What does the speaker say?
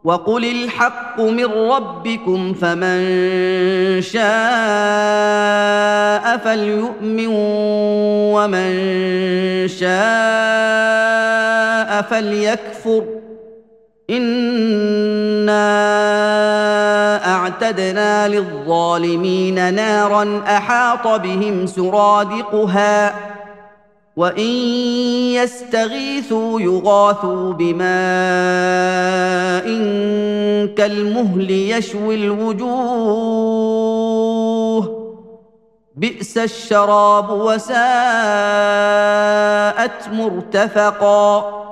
وقل الحق من ربكم فمن شاء فليؤمن ومن شاء فليكفر إنا أعتدنا للظالمين نارا أحاط بهم سرادقها وإن يستغيثوا يغاثوا بماء كالمهل يشوي الوجوه بئس الشراب وساءت مرتفقا